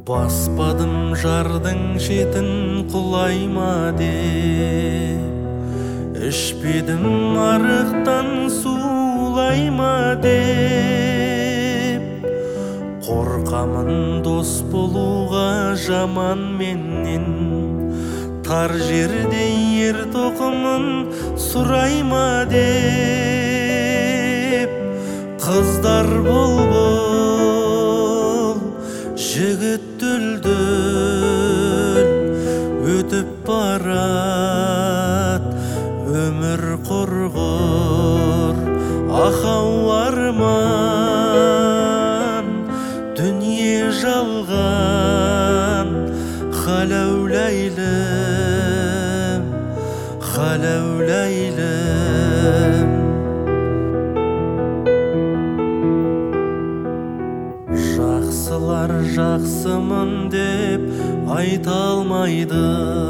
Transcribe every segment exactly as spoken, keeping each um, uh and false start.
Баспадым жардың шетін құлайма деп, ішпедім арықтан сулайма деп. Қорқамын дос болуға жаман менен, тар жерде ер тоқымын сұрайма деп. Қыздар бол-бол, жігіт дүл-дүл, өтіп барат өмір құрғыр. Ақау арман, дүние жалған, халәуләйлім, халәуләйлім. Жақсылар жақсымын деп айта алмайды,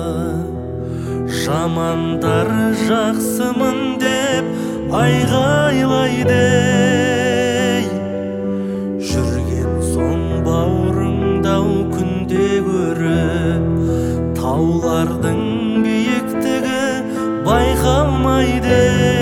жамандар жақсымын деп айғайлайды. Жүрген соң бауырыңдау күнде көріп, таулардың биіктігі байқалмайды.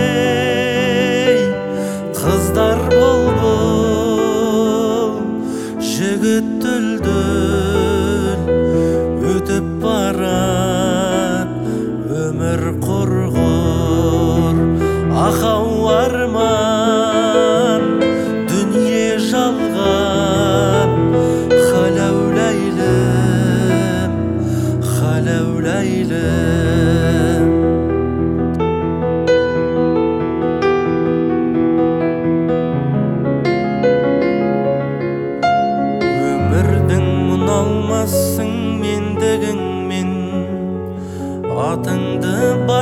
Қыздар бол-бол, жігіт дүл-дүл, өтіп барат өмір құрғыр. Ақау арман, дүние жалған, халәуләйлім, халәуләйлім. Өмірдің мұналмассың мендігіңмен, атыңды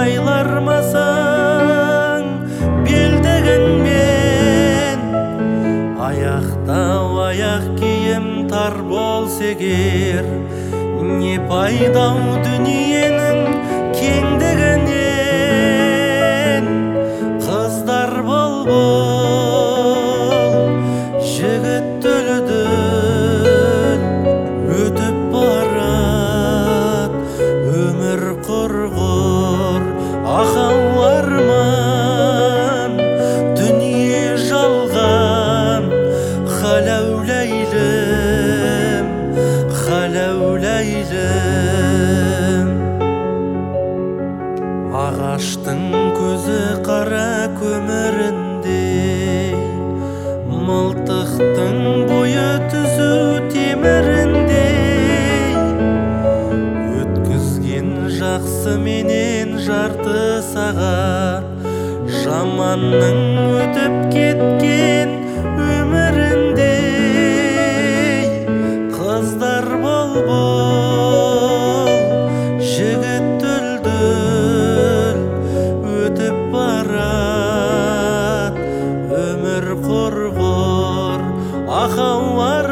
байлармасаң белдігіңмен. Аяқтау аяқ киім тар болса егер, не пайдау дүниенің кеңдігінен. Қыздар бол-бол, жігіт дүл-дүл, өтіп барат өмір құрғыр. Ақау арман, дүние жалған, халәуләйлім, халәуләйлім. Ағаштың көзі қара көміріндей, мылтықтың бойы түзу теміріндей. Өткізген жақсы менен жарты сағат, жаманның өтіп кеткен өміріндей. Қыздар бол-бол, жігіт дүл-дүл, өтіп барат өмір құрғыр. Ақау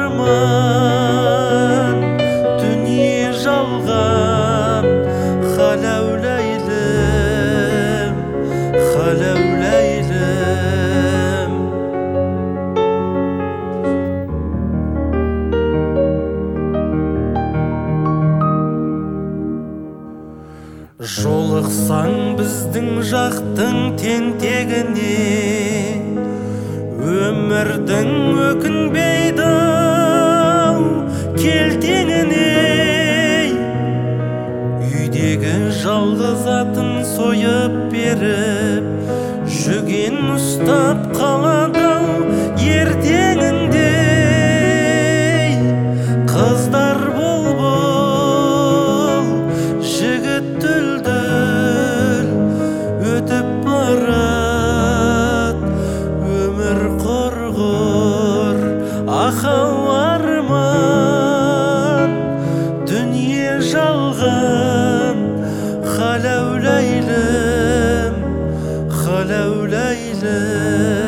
арман, дүние жалған, халәуләйлім, халәуләйлім. Жолықсаң біздің жақтың тентегіне, өмірдің өкінбейді келтеңіне. Үйдегі жалғыз атын сойып беріп, жүген ұстап қалады ертеңіндей. Қыздар бол-бол, жігіт дүл-дүл, өтіп барат өмір құрғыр. Ақау арман, дүние жалған, халәуләйлім, халәуләйлім.